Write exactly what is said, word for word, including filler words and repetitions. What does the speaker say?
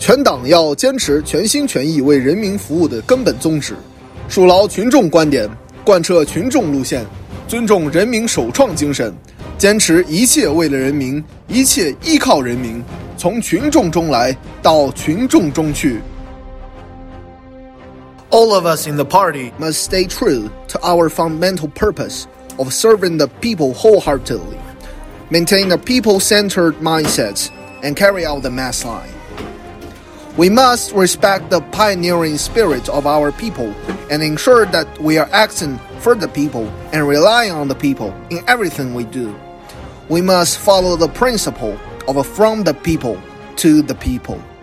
全党要坚持全心全意为人民服务的根本宗旨，树牢群众观点，贯彻群众路线，尊重人民首创精神，坚持一切为了人民，一切依靠人民，从群众中来，到群众中去。All of us in the party must stay true to our fundamental purpose of serving the people wholeheartedly, maintain a people-centered mindset, and carry out the mass line. We must respect the pioneering spirit of our people and ensure that we are acting for the people and relying on the people in everything we do. We must follow the principle of from the people to the people.